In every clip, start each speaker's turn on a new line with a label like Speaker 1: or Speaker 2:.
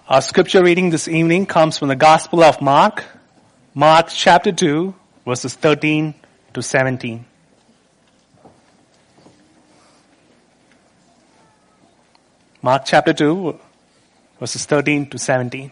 Speaker 1: Our scripture reading this evening comes from the Gospel of Mark, Mark chapter 2, verses 13 to 17. Mark chapter 2, verses 13 to 17.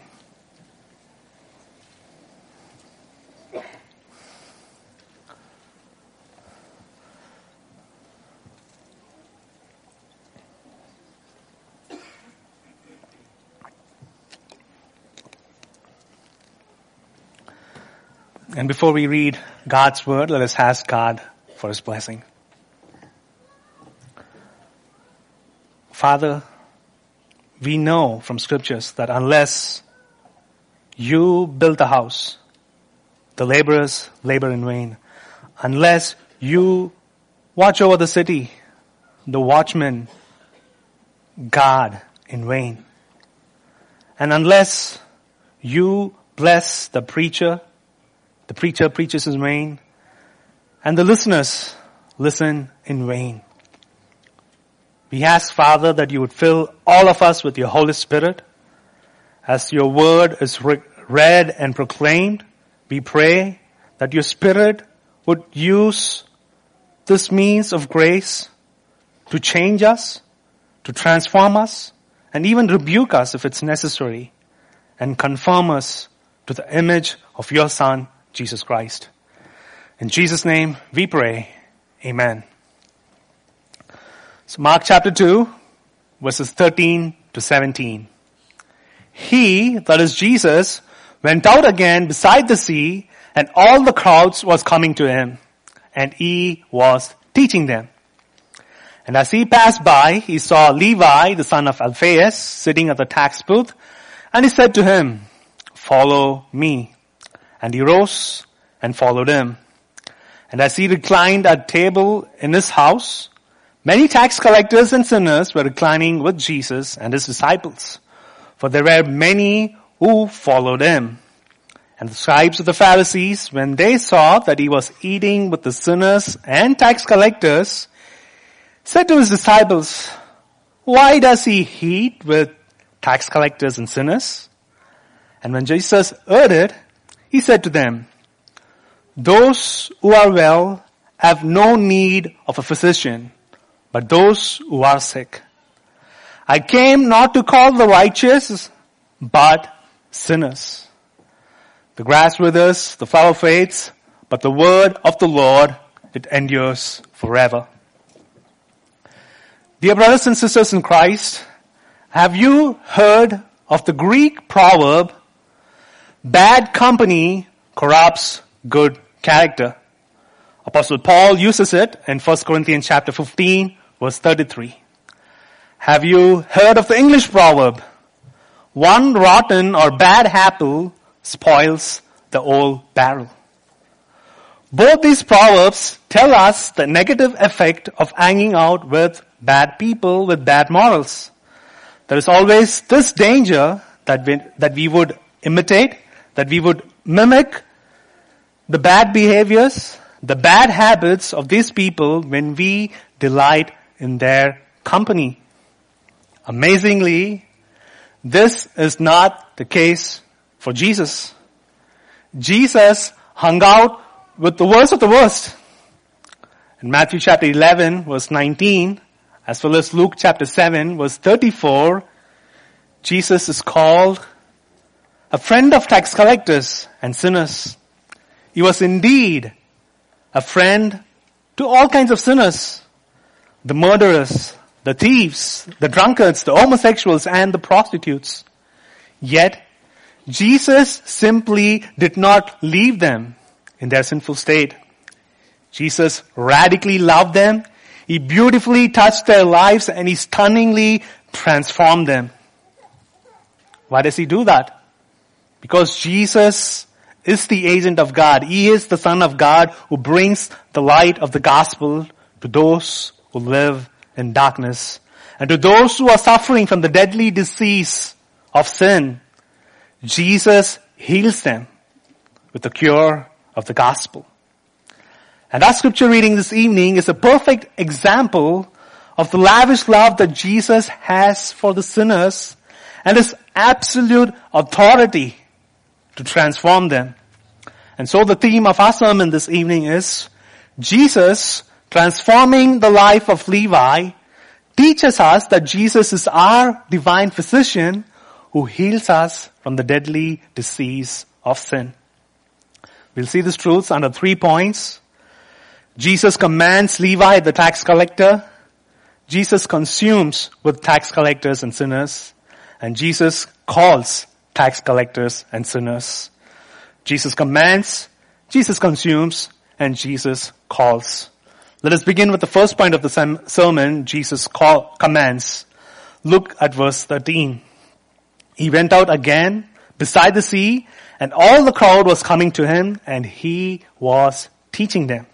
Speaker 1: And before we read God's word, let us ask God for his blessing. Father, we know from scriptures that unless you build the house, the laborers labor in vain. Unless you watch over the city, the watchmen guard in vain. And unless you bless the preacher preaches in vain, and the listeners listen in vain. We ask, Father, that you would fill all of us with your Holy Spirit. As your word is read and proclaimed, we pray that your Spirit would use this means of grace to change us, to transform us, and even rebuke us if it's necessary, and conform us to the image of your Son, Jesus Christ. In Jesus' name we pray. Amen. So Mark chapter 2, verses 13 to 17. He, that is Jesus, went out again beside the sea, and all the crowds was coming to him, and he was teaching them. And as he passed by, he saw Levi, the son of Alphaeus, sitting at the tax booth, and he said to him, "Follow me." And he rose and followed him. And as he reclined at table in his house, many tax collectors and sinners were reclining with Jesus and his disciples. For there were many who followed him. And the scribes of the Pharisees, when they saw that he was eating with the sinners and tax collectors, said to his disciples, "Why does he eat with tax collectors and sinners?" And when Jesus heard it, he said to them, "Those who are well have no need of a physician, but those who are sick. I came not to call the righteous, but sinners." The grass withers, the flower fades, but the word of the Lord, it endures forever. Dear brothers and sisters in Christ, have you heard of the Greek proverb, "Bad company corrupts good character"? Apostle Paul uses it in 1 Corinthians chapter 15, verse 33. Have you heard of the English proverb, "One rotten or bad apple spoils the whole barrel"? Both these proverbs tell us the negative effect of hanging out with bad people with bad morals. There is always this danger that we would imitate, that we would mimic the bad behaviors, the bad habits of these people when we delight in their company. Amazingly, this is not the case for Jesus. Jesus hung out with the worst of the worst. In Matthew chapter 11, verse 19, as well as Luke chapter 7, verse 34, Jesus is called a friend of tax collectors and sinners. He was indeed a friend to all kinds of sinners, the murderers, the thieves, the drunkards, the homosexuals, and the prostitutes. Yet, Jesus simply did not leave them in their sinful state. Jesus radically loved them. He beautifully touched their lives, and he stunningly transformed them. Why does he do that? Because Jesus is the agent of God. He is the Son of God who brings the light of the gospel to those who live in darkness. And to those who are suffering from the deadly disease of sin, Jesus heals them with the cure of the gospel. And our scripture reading this evening is a perfect example of the lavish love that Jesus has for the sinners and his absolute authority to transform them. And so the theme of our sermon this evening is Jesus transforming the life of Levi teaches us that Jesus is our divine physician who heals us from the deadly disease of sin. We'll see these truths under 3 points. Jesus commands Levi, the tax collector. Jesus consumes with tax collectors and sinners. And Jesus calls tax collectors and sinners. Jesus commands, Jesus consumes, and Jesus calls. Let us begin with the first point of the sermon, Jesus commands. Look at verse 13. He went out again beside the sea, and all the crowd was coming to him, and he was teaching them.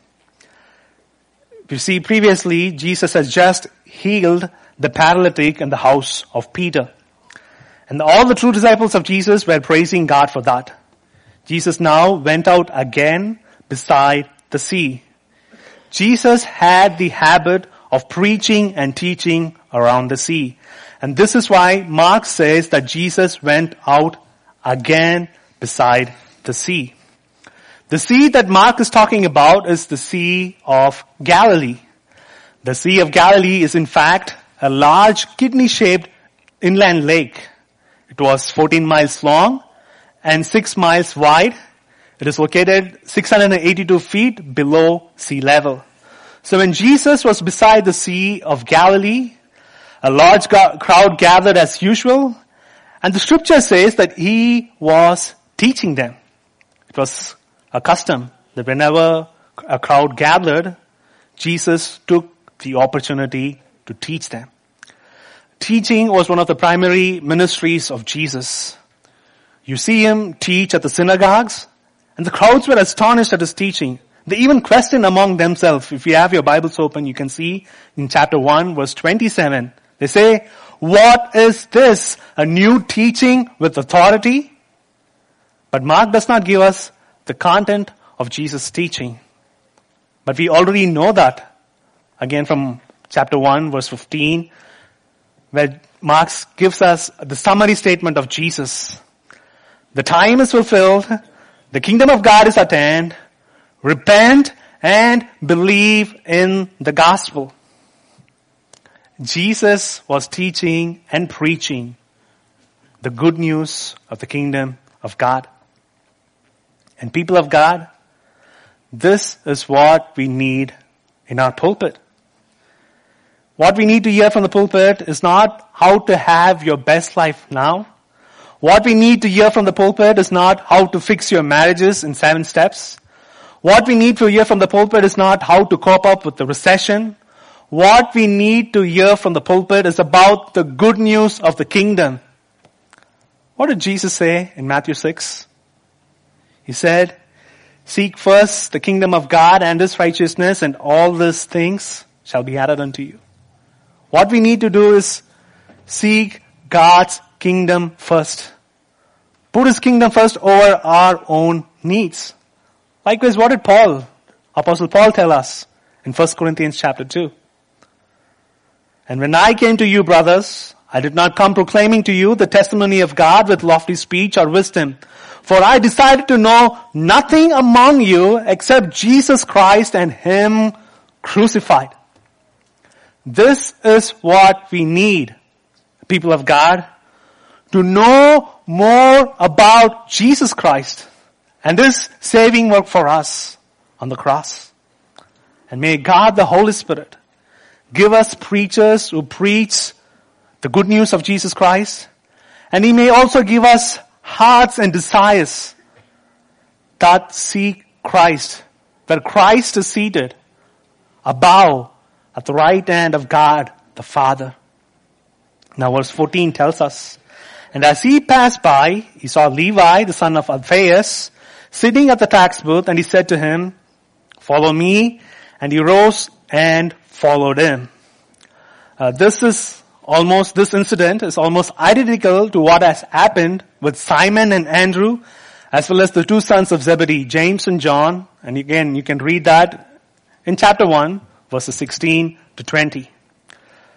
Speaker 1: You see, previously, Jesus has just healed the paralytic in the house of Peter. And all the true disciples of Jesus were praising God for that. Jesus now went out again beside the sea. Jesus had the habit of preaching and teaching around the sea. And this is why Mark says that Jesus went out again beside the sea. The sea that Mark is talking about is the Sea of Galilee. The Sea of Galilee is in fact a large kidney-shaped inland lake. It was 14 miles long and 6 miles wide. It is located 682 feet below sea level. So when Jesus was beside the Sea of Galilee, a large crowd gathered as usual, and the scripture says that he was teaching them. It was a custom that whenever a crowd gathered, Jesus took the opportunity to teach them. Teaching was one of the primary ministries of Jesus. You see him teach at the synagogues, and the crowds were astonished at his teaching. They even questioned among themselves. If you have your Bibles open, you can see in chapter 1, verse 27. They say, "What is this? A new teaching with authority?" But Mark does not give us the content of Jesus' teaching. But we already know that. Again from chapter 1, verse 15, where Mark gives us the summary statement of Jesus. The time is fulfilled. The kingdom of God is at hand. Repent and believe in the gospel. Jesus was teaching and preaching the good news of the kingdom of God. And people of God, this is what we need in our pulpit. What we need to hear from the pulpit is not how to have your best life now. What we need to hear from the pulpit is not how to fix your marriages in 7 steps. What we need to hear from the pulpit is not how to cope up with the recession. What we need to hear from the pulpit is about the good news of the kingdom. What did Jesus say in Matthew 6? He said, "Seek first the kingdom of God and his righteousness, and all these things shall be added unto you." What we need to do is seek God's kingdom first. Put his kingdom first over our own needs. Likewise, what did Apostle Paul tell us in 1 Corinthians chapter 2? "And when I came to you, brothers, I did not come proclaiming to you the testimony of God with lofty speech or wisdom. For I decided to know nothing among you except Jesus Christ and him crucified." This is what we need, people of God, to know more about Jesus Christ and his saving work for us on the cross. And may God the Holy Spirit give us preachers who preach the good news of Jesus Christ, and he may also give us hearts and desires that seek Christ, where Christ is seated above at the right hand of God the Father. Now verse 14 tells us, "And as he passed by, he saw Levi, the son of Alphaeus, sitting at the tax booth, and he said to him, 'Follow me.' And he rose and followed him." This incident is almost identical to what has happened with Simon and Andrew, as well as the 2 sons of Zebedee, James and John. And again, you can read that in chapter 1, verses 16 to 20.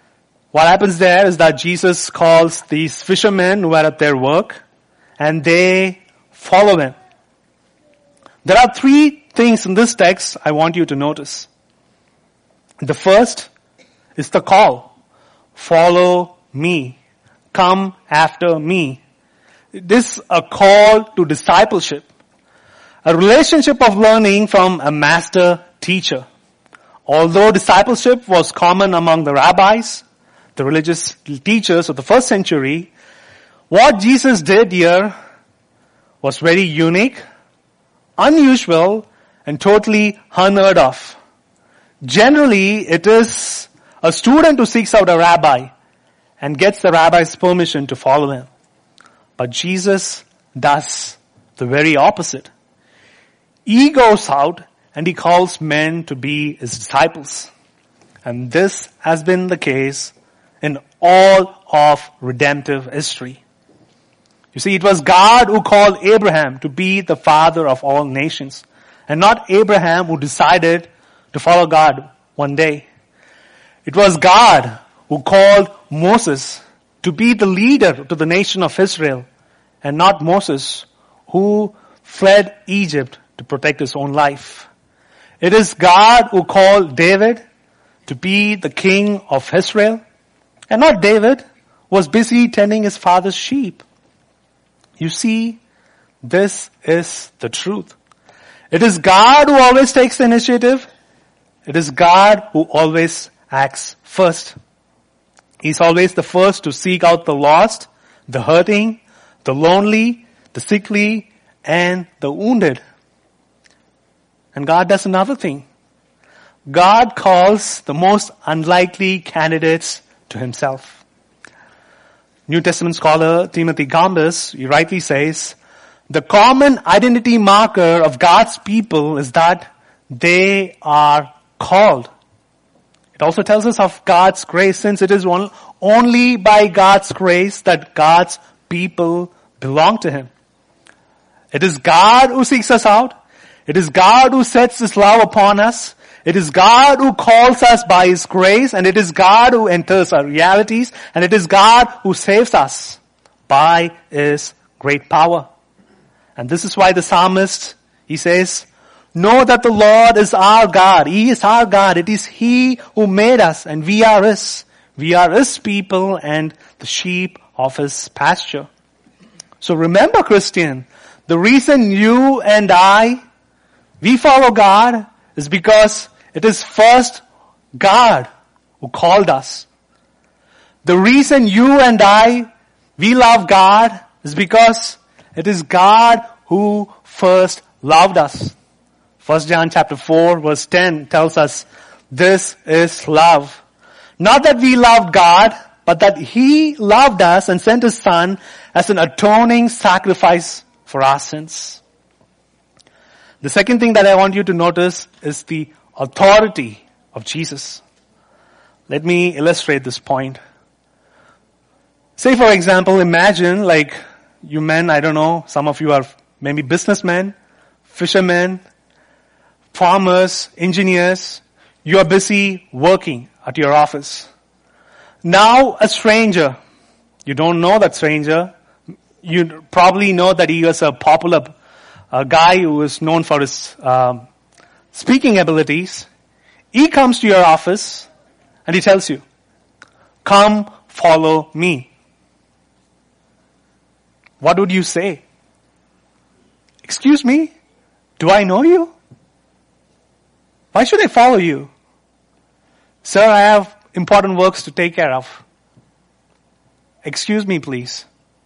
Speaker 1: What happens there is that Jesus calls these fishermen who are at their work and they follow him. There are three things in this text I want you to notice. The first is the call. Follow me. Come after me. It is a call to discipleship. A relationship of learning from a master teacher. Although discipleship was common among the rabbis, the religious teachers of the first century, what Jesus did here was very unique, unusual, and totally unheard of. Generally, it is a student who seeks out a rabbi and gets the rabbi's permission to follow him. But Jesus does the very opposite. He goes out and he calls men to be his disciples. And this has been the case in all of redemptive history. You see, it was God who called Abraham to be the father of all nations, and not Abraham who decided to follow God one day. It was God who called Moses to be the leader to the nation of Israel, and not Moses who fled Egypt to protect his own life. It is God who called David to be the king of Israel, and not David who was busy tending his father's sheep. You see, this is the truth. It is God who always takes the initiative. It is God who always acts first. He's always the first to seek out the lost, the hurting, the lonely, the sickly, and the wounded. And God does another thing. God calls the most unlikely candidates to himself. New Testament scholar Timothy Gambus, he rightly says, the common identity marker of God's people is that they are called. It also tells us of God's grace, since it is only by God's grace that God's people belong to him. It is God who seeks us out. It is God who sets his love upon us. It is God who calls us by his grace, and it is God who enters our realities, and it is God who saves us by his great power. And this is why the psalmist, he says, know that the Lord is our God. He is our God. It is he who made us, and we are his. We are his people and the sheep of his pasture. So remember, Christian, the reason you and we follow God is because it is first God who called us. The reason you and we love God is because it is God who first loved us. 1 John chapter 4 verse 10 tells us, this is love. Not that we loved God, but that he loved us and sent his son as an atoning sacrifice for our sins. The second thing that I want you to notice is the authority of Jesus. Let me illustrate this point. Say for example, imagine like you men, I don't know, some of you are maybe businessmen, fishermen, farmers, engineers. You are busy working at your office. Now a stranger, you don't know that stranger. You probably know that he was a popular guy who is known for his speaking abilities. He comes to your office and he tells you, come follow me. What would you say? Excuse me? Do I know you? Why should I follow you? Sir, I have important works to take care of. Excuse me, please.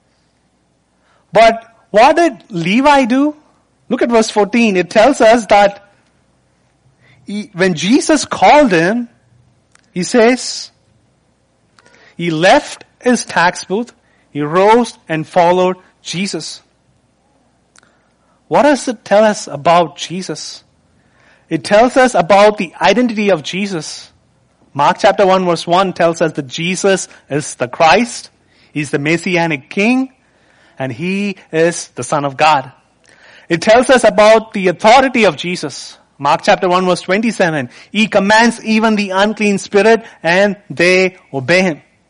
Speaker 1: But what did Levi do? Look at verse 14. It tells us that when Jesus called him, he says, he left his tax booth, he rose and followed Jesus. What does it tell us about Jesus? It tells us about the identity of Jesus. Mark chapter 1 verse 1 tells us that Jesus is the Christ, he's the Messianic King, and he is the Son of God. It tells us about the authority of Jesus. Mark chapter 1 verse 27. He commands even the unclean spirit and they obey him.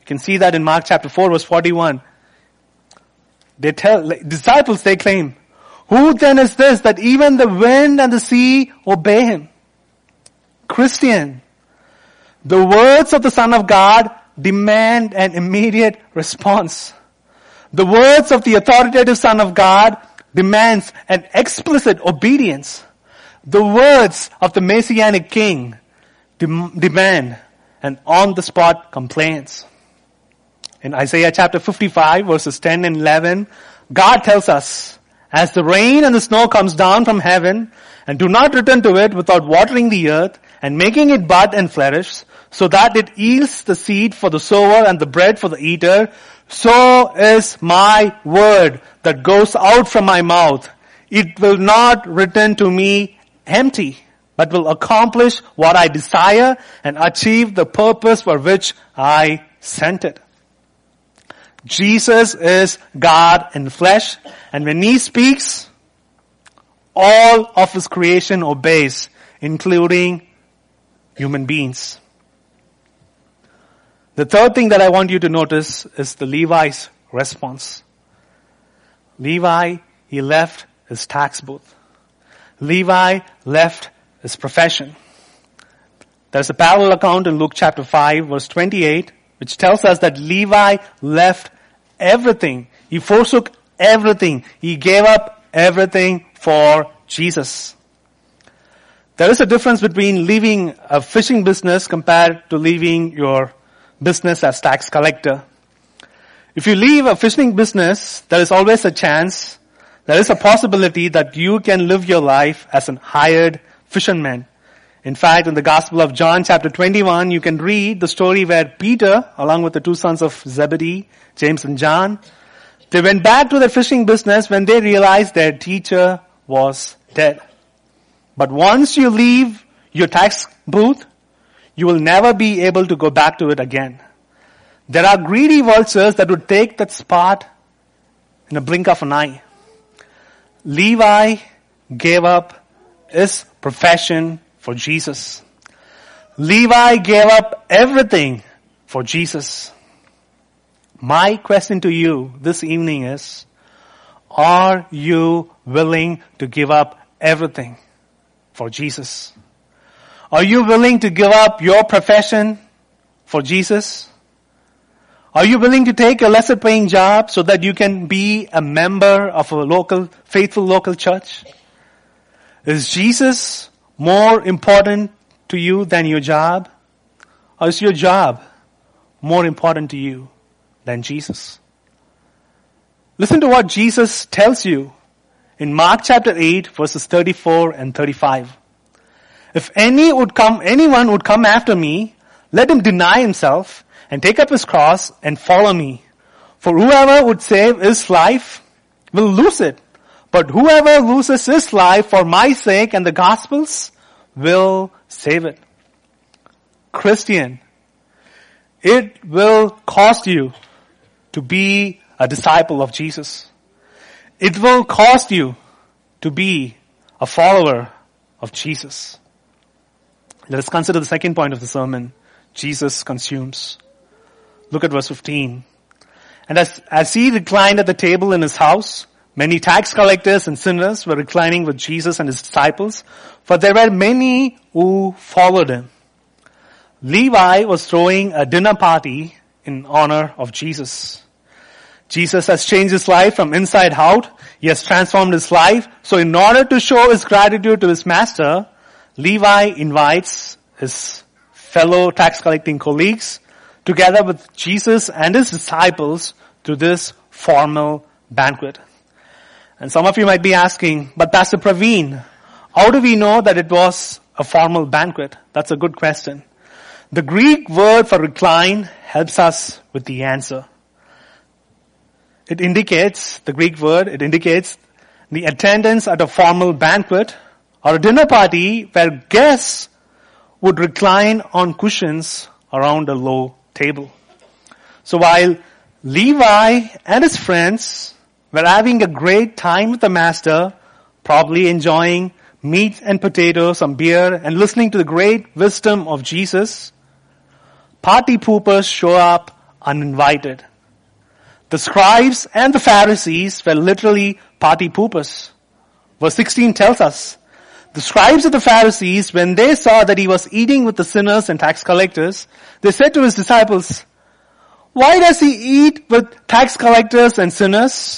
Speaker 1: You can see that in Mark chapter 4 verse 41. Disciples, they claim, who then is this that even the wind and the sea obey him? Christian, the words of the Son of God demand an immediate response. The words of the authoritative Son of God demands an explicit obedience. The words of the Messianic King demand an on-the-spot compliance. In Isaiah chapter 55 verses 10 and 11, God tells us, as the rain and the snow comes down from heaven and do not return to it without watering the earth and making it bud and flourish, so that it yields the seed for the sower and the bread for the eater, so is my word that goes out from my mouth. It will not return to me empty, but will accomplish what I desire and achieve the purpose for which I sent it. Jesus is God in flesh, and when he speaks, all of his creation obeys, including human beings. The third thing that I want you to notice is the Levi's response. Levi, he left his tax booth. Levi left his profession. There's a parallel account in Luke chapter 5 verse 28, which tells us that Levi left everything. He forsook everything. He gave up everything for Jesus. There is a difference between leaving a fishing business compared to leaving your business as tax collector. If you leave a fishing business, there is always a chance, there is a possibility that you can live your life as an hired fisherman. In fact, in the Gospel of John chapter 21, you can read the story where Peter, along with the two sons of Zebedee, James and John, they went back to their fishing business when they realized their teacher was dead. But once you leave your tax booth, you will never be able to go back to it again. There are greedy vultures that would take that spot in a blink of an eye. Levi gave up his profession for Jesus. Levi gave up everything for Jesus. My question to you this evening is, are you willing to give up everything for Jesus? Are you willing to give up your profession for Jesus? Are you willing to take a lesser paying job so that you can be a member of a faithful local church? Is Jesus more important to you than your job? Or is your job more important to you than Jesus? Listen to what Jesus tells you in Mark chapter 8 verses 34 and 35. If anyone would come after me, let him deny himself and take up his cross and follow me. For whoever would save his life will lose it. But whoever loses his life for my sake and the gospel's will save it. Christian, it will cost you to be a disciple of Jesus. It will cost you to be a follower of Jesus. Let us consider the second point of the sermon. Jesus consumes. Look at verse 15. And as he reclined at the table in his house, many tax collectors and sinners were reclining with Jesus and his disciples, for there were many who followed him. Levi was throwing a dinner party in honor of Jesus. Jesus has changed his life from inside out. He has transformed his life. So in order to show his gratitude to his master, Levi invites his fellow tax collecting colleagues together with Jesus and his disciples to this formal banquet. And some of you might be asking, but Pastor Praveen, how do we know that it was a formal banquet? That's a good question. The Greek word for recline helps us with the answer. It indicates the attendance at a formal banquet or a dinner party where guests would recline on cushions around a low table. So while Levi and his friends were having a great time with the master, probably enjoying meat and potatoes, some beer, and listening to the great wisdom of Jesus, party poopers show up uninvited. The scribes and the Pharisees were literally party poopers. Verse 16 tells us, the scribes and the Pharisees, when they saw that he was eating with the sinners and tax collectors, they said to his disciples, why does he eat with tax collectors and sinners?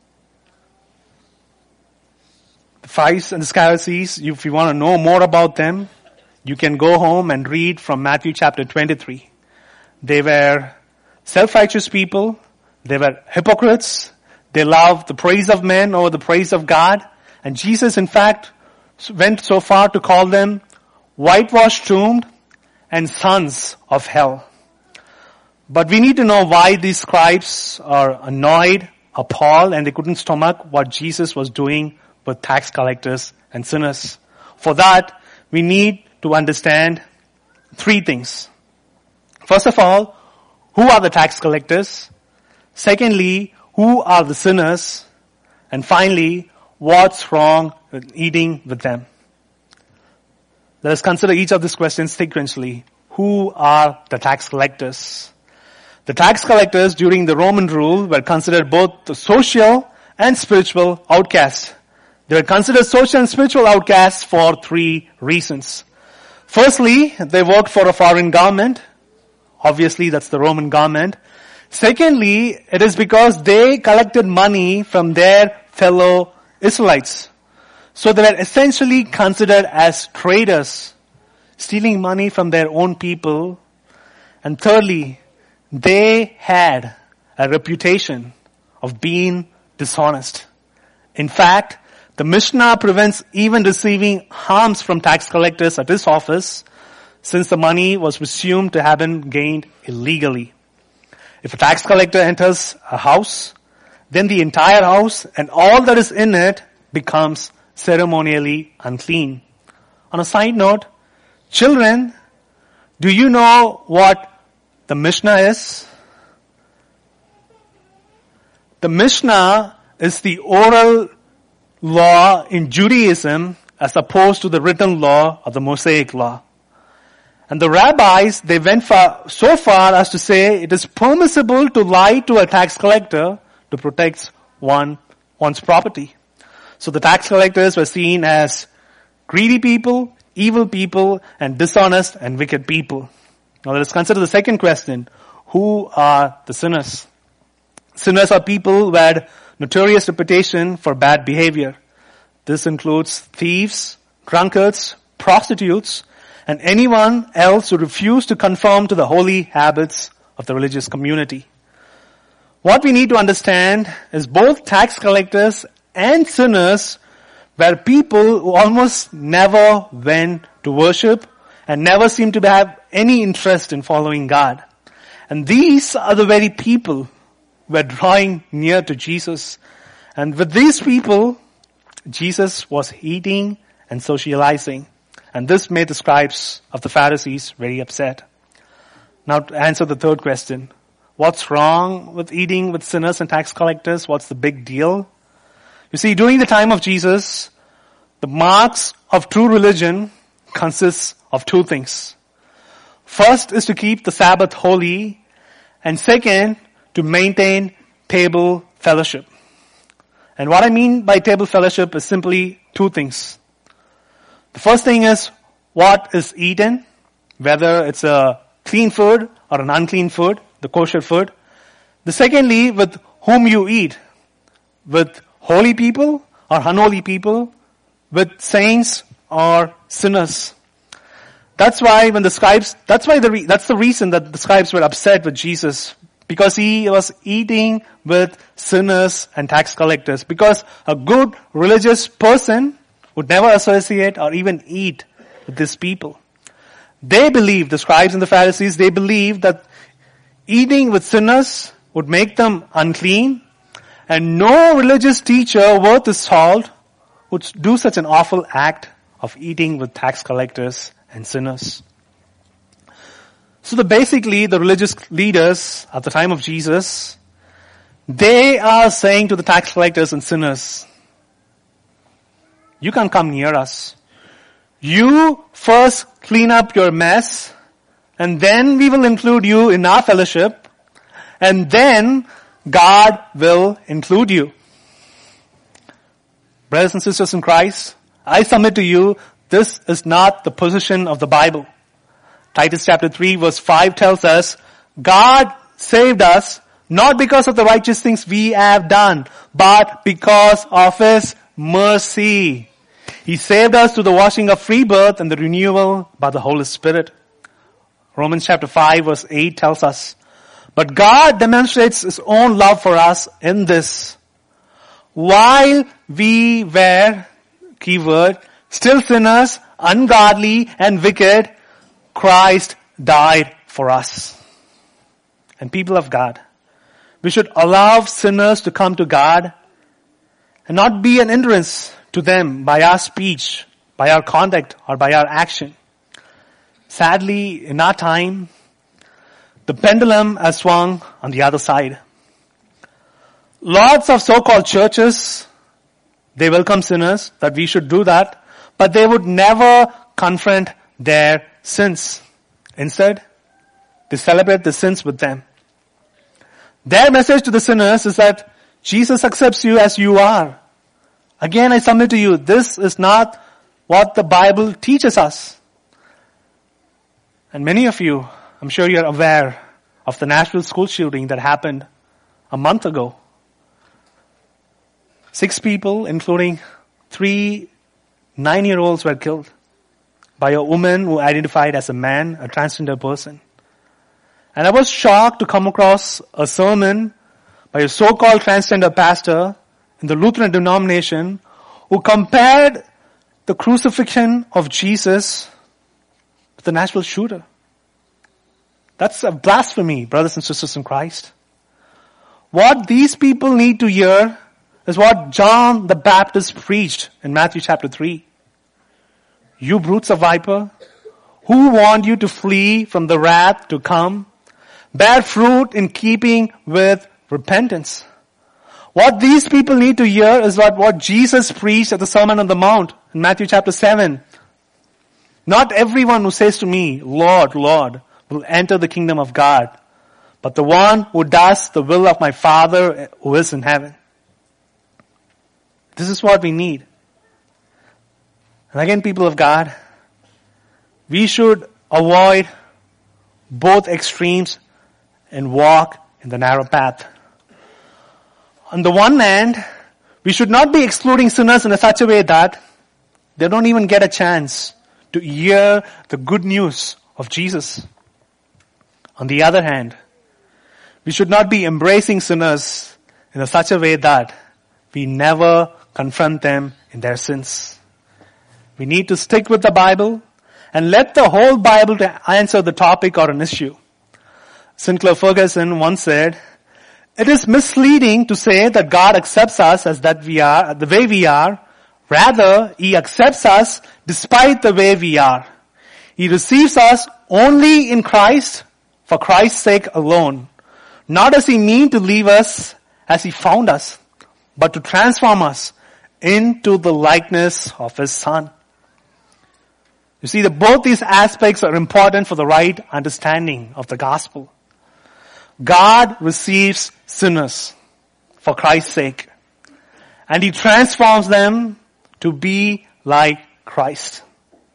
Speaker 1: The Pharisees and the Pharisees, if you want to know more about them, you can go home and read from Matthew chapter 23. They were self-righteous people. They were hypocrites. They loved the praise of men over the praise of God. And Jesus, in fact, went so far to call them whitewashed tombed and sons of hell. But we need to know why these scribes are annoyed, appalled, and they couldn't stomach what Jesus was doing with tax collectors and sinners. For that, we need to understand three things. First of all, who are the tax collectors? Secondly, who are the sinners? And finally, what's wrong with eating with them? Let us consider each of these questions sequentially. Who are the tax collectors? The tax collectors during the Roman rule were considered both the social and spiritual outcasts. They were considered social and spiritual outcasts for three reasons. Firstly, they worked for a foreign government. Obviously, that's the Roman government. Secondly, it is because they collected money from their fellow Israelites. So they were essentially considered as traders, stealing money from their own people. And thirdly, they had a reputation of being dishonest. In fact, the Mishnah prevents even receiving alms from tax collectors at his office, since the money was presumed to have been gained illegally. If a tax collector enters a house, then the entire house and all that is in it becomes ceremonially unclean. On a side note, children, do you know what the Mishnah is? The Mishnah is the oral law in Judaism as opposed to the written law of the Mosaic law. And the rabbis, they went so far as to say it is permissible to lie to a tax collector to protect one's property. So the tax collectors were seen as greedy people, evil people, and dishonest and wicked people. Now let us consider the second question. Who are the sinners? Sinners are people who had notorious reputation for bad behavior. This includes thieves, drunkards, prostitutes, and anyone else who refused to conform to the holy habits of the religious community. What we need to understand is both tax collectors and sinners were people who almost never went to worship and never seemed to have any interest in following God. And these are the very people who were drawing near to Jesus. And with these people, Jesus was eating and socializing. And this made the scribes of the Pharisees very upset. Now to answer the third question. What's wrong with eating with sinners and tax collectors? What's the big deal? You see, during the time of Jesus, the marks of true religion consists of two things. First is to keep the Sabbath holy, and second, to maintain table fellowship. And what I mean by table fellowship is simply two things. The first thing is what is eaten, whether it's a clean food or an unclean food, the kosher food. The secondly, with whom you eat, with holy people or unholy people, with saints or sinners. That's why that's the reason that the scribes were upset with Jesus, because he was eating with sinners and tax collectors. Because a good religious person would never associate or even eat with these people. They believed, the scribes and the Pharisees, they believed that eating with sinners would make them unclean, and no religious teacher worth his salt would do such an awful act of eating with tax collectors and sinners. So basically the religious leaders at the time of Jesus, they are saying to the tax collectors and sinners, you can't come near us. You first clean up your mess, and then we will include you in our fellowship. and then God will include you. Brothers and sisters in Christ, I submit to you, this is not the position of the Bible. Titus chapter 3 verse 5 tells us, God saved us not because of the righteous things we have done, but because of His mercy. He saved us through the washing of free birth and the renewal by the Holy Spirit. Romans chapter 5 verse 8 tells us, but God demonstrates His own love for us in this. While we were, keyword, still sinners, ungodly and wicked, Christ died for us. And people of God, we should allow sinners to come to God and not be an hindrance to them by our speech, by our conduct, or by our action. Sadly, in our time, the pendulum has swung on the other side. Lots of so-called churches, they welcome sinners, that we should do that, but they would never confront their sins. Instead, they celebrate the sins with them. Their message to the sinners is that Jesus accepts you as you are. Again, I submit to you, this is not what the Bible teaches us. And many of you, I'm sure you're aware of the Nashville school shooting that happened a month ago. 6 people, including 3 9-year-olds, were killed by a woman who identified as a man, a transgender person. And I was shocked to come across a sermon by a so-called transgender pastor in the Lutheran denomination who compared the crucifixion of Jesus with the Nashville shooter. That's a blasphemy, brothers and sisters in Christ. What these people need to hear is what John the Baptist preached in Matthew chapter 3. You brutes of viper, who warned you to flee from the wrath to come? Bear fruit in keeping with repentance. What these people need to hear is what Jesus preached at the Sermon on the Mount in Matthew chapter 7. Not everyone who says to me, Lord, Lord, will enter the kingdom of God, but the one who does the will of my Father who is in heaven. This is what we need. And again, people of God, we should avoid both extremes and walk in the narrow path. On the one hand, we should not be excluding sinners in such a way that they don't even get a chance to hear the good news of Jesus. On the other hand, we should not be embracing sinners in such a way that we never confront them in their sins. We need to stick with the Bible and let the whole Bible to answer the topic or an issue. Sinclair Ferguson once said, it is misleading to say that God accepts us as that we are, the way we are. Rather, He accepts us despite the way we are. He receives us only in Christ for Christ's sake alone. Not as He mean to leave us as He found us, but to transform us into the likeness of His Son. You see that both these aspects are important for the right understanding of the gospel. God receives sinners for Christ's sake, and He transforms them to be like Christ.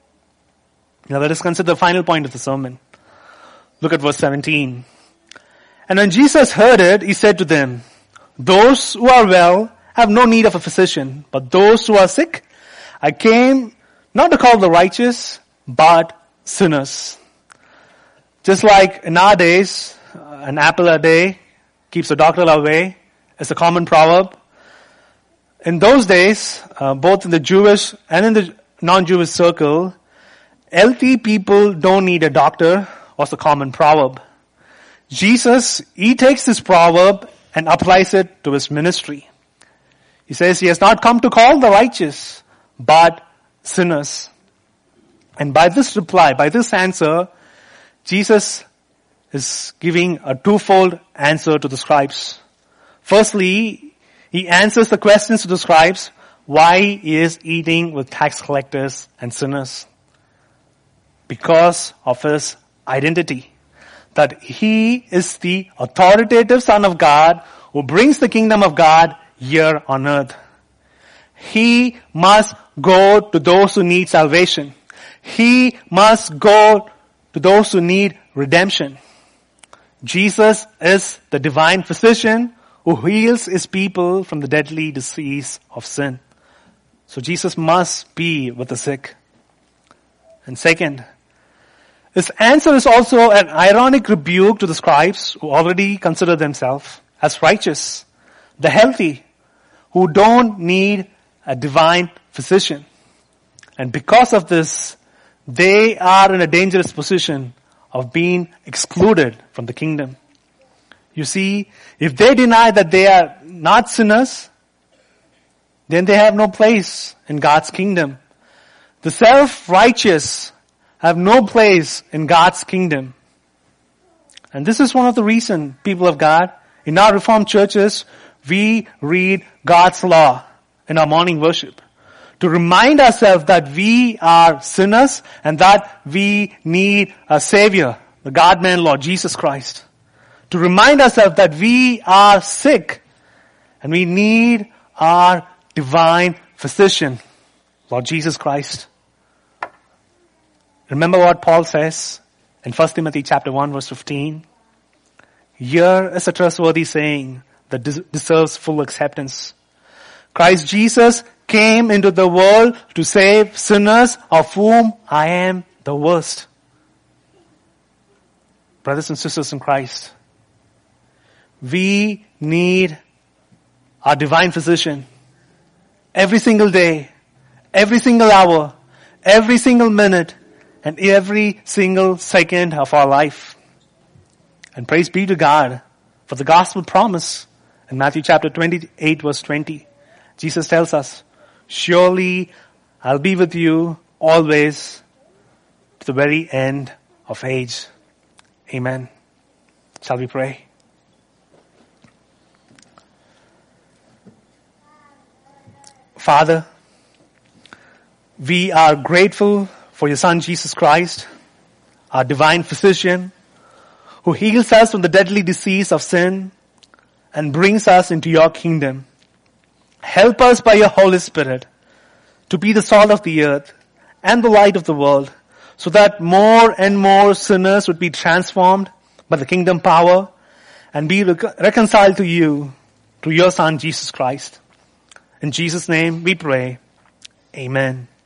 Speaker 1: Now let us consider the final point of the sermon. Look at verse 17. And when Jesus heard it, He said to them, those who are well have no need of a physician, but those who are sick, I came not to call the righteous, but sinners. Just like in our days, an apple a day keeps the doctor away is a common proverb. In those days, both in the Jewish and in the non-Jewish circle, healthy people don't need a doctor was the common proverb. Jesus, He takes this proverb and applies it to His ministry. He says He has not come to call the righteous, but sinners. And by this reply, by this answer, Jesus is giving a twofold answer to the scribes. Firstly, He answers the questions to the scribes why He is eating with tax collectors and sinners. Because of His identity. that He is the authoritative Son of God who brings the kingdom of God here on earth. He must go to those who need salvation. He must go to those who need redemption. Jesus is the divine physician who heals His people from the deadly disease of sin. So Jesus must be with the sick. And second, His answer is also an ironic rebuke to the scribes who already consider themselves as righteous, the healthy, who don't need a divine physician. And because of this, they are in a dangerous position of being excluded from the kingdom. You see, if they deny that they are not sinners, then they have no place in God's kingdom. The self-righteous have no place in God's kingdom. And this is one of the reasons, people of God, in our Reformed churches, we read God's law in our morning worship to remind ourselves that we are sinners and that we need a Savior, the God-man Lord Jesus Christ. To remind ourselves that we are sick and we need our divine physician, Lord Jesus Christ. Remember what Paul says in 1 Timothy chapter 1 verse 15. Here is a trustworthy saying that deserves full acceptance. Christ Jesus came into the world to save sinners, of whom I am the worst. Brothers and sisters in Christ, we need our divine physician every single day, every single hour, every single minute, and every single second of our life. And praise be to God for the gospel promise in Matthew chapter 28 verse 20. Jesus tells us, surely I'll be with you always to the very end of age. Amen. Shall we pray? Father, we are grateful for your Son Jesus Christ, our divine physician, who heals us from the deadly disease of sin and brings us into your kingdom. Help us by your Holy Spirit to be the salt of the earth and the light of the world, so that more and more sinners would be transformed by the kingdom power and be reconciled to you through your Son Jesus Christ. In Jesus' name we pray. Amen.